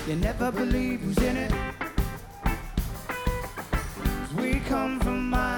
You never believe who's in it. 'Cause we come from miles